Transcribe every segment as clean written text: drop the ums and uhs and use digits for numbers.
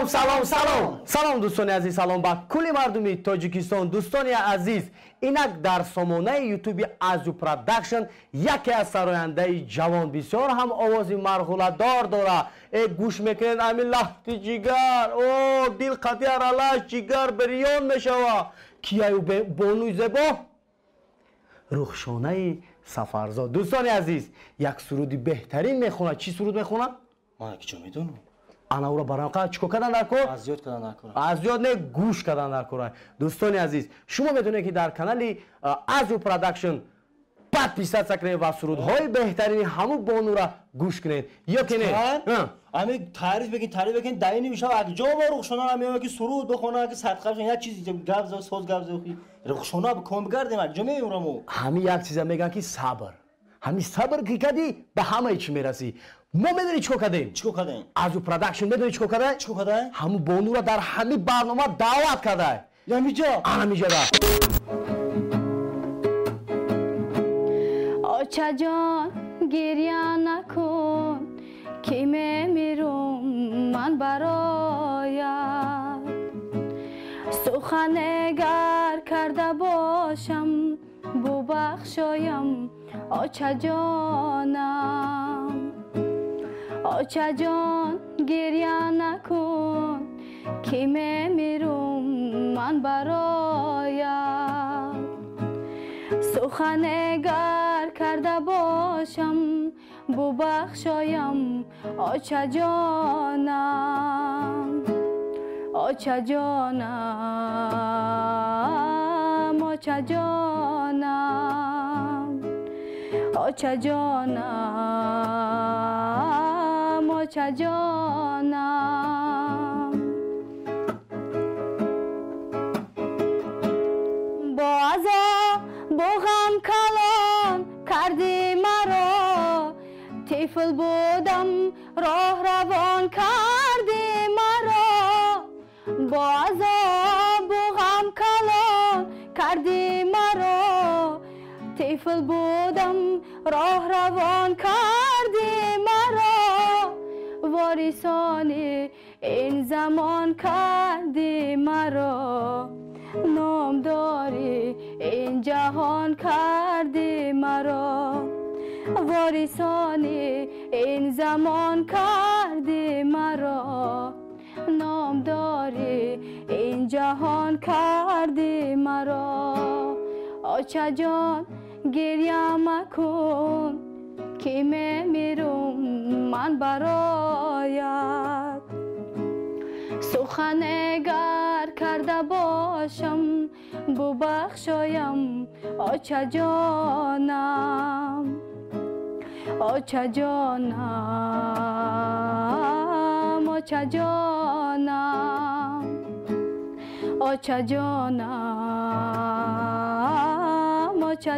سلام دوستان عزیز، سلام با کل مردمی تاجیکستان. دوستان عزیز، اینک در سامانه یوتیوب ازو پروداکشن یکی از سراینده جوان بسیار هم آوازی مرغوله دار داره. گوش میکنید امین لختی جیگر، او دل قطعی رلاش جیگر بریان میشوه. کیایو بانوی زبا رخشانه سفرزاد. دوستان عزیز، یک سرودی بهترین میخونه. چی سرود میخونه؟ من یک چه میدونم. انا او را برام چیکار کردن در کار؟ از یاد کردن در کار. از یاد نه، گوش کردن در کار. دوستان عزیز، شما میدونید که در کانال ازو پروداکشن подписаться کنید و سرودهای بهترین همو بانو را گوش کنید. یا که نه؟ همین تعریف بگین دایی نمیشه. اگه جا با رخشانه نمیاد که سرود بخونه که صدقه بشه یک چیزی گپ زد ساز گپ زد رخشانه بکن بگردیم اگه جا میورمو. همین یک چیزا میگن که صبر. همین صبر که کردی به همه چی میرسی. ما میدونی چیکار کردیم؟ ازو پروداکشن میدونی چیکار کرده؟ همون بانو را در همین برنامه دعوت کرده. همینجا آچا جان گریه نکن که میمیرم من برایت. سخن اگر کرده باشم ببخشایم آچا جانم. آچا جان گریه نکن که میمیرم من برایت. سخن اگر کرده باشم ببخشایم آچا جانم. آچا جانم، آچا جانم، آچا جانم، آچا جانم. با عذا با غم کلان کردی مرا. طفل بودم راه روان کردی مرا. با عذا با غم کلان کردی مرا. طفل بودم راه روان کردی مرا. وارثان این زمان کردی مرا. نامداری این جهان کردی مرا. وارثان این زمان کردی مرا. نامداری این جهان کردی مرا. آچا جان گریه مکن که میمیرم من برایت. سخن اگر کرده باشم ببخشایم آچا جانم. آچا جانم، آچا جانم، آچا جانم، آچا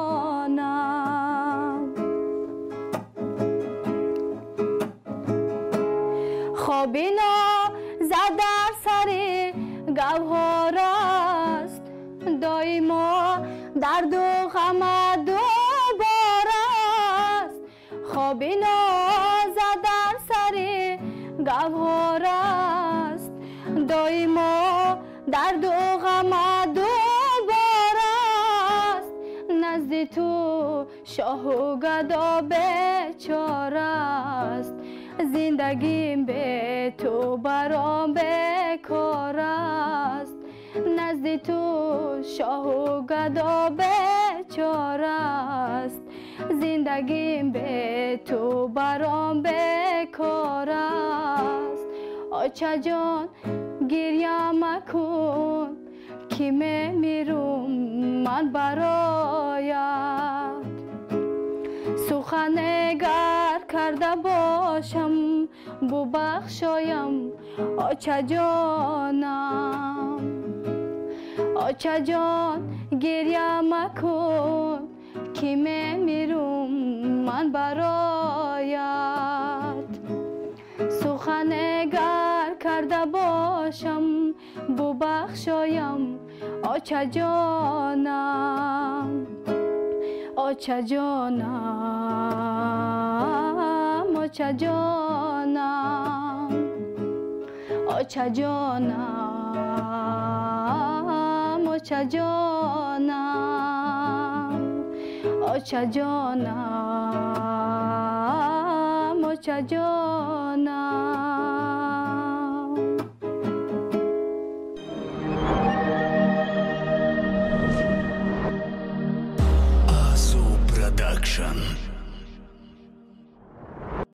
جانم. خوابی زدر سر گوهر است. دایما درد و غم دوبار است. خوابی زدر سر گوهر است. دایما درد و غم دوبار است. نزد تو شاه و گدا بیچاره است. زندگیم به تو برام بیکار است. نزد تو شاه و گدا بیچاره است. زندگیم به تو برام بیکار است. آچا جان گریه مکن که میمیرم من برایت. سخن اگر کرده باشم ببخشایم آچا جانم. آچا جان گریه مکن که میمیرم من برایت. سخن اگر کرده باشم ببخشایم آچا جانم. آچا جانم، آچا جانم، آچه جانم آچه جانم آچه جانم آچه جانم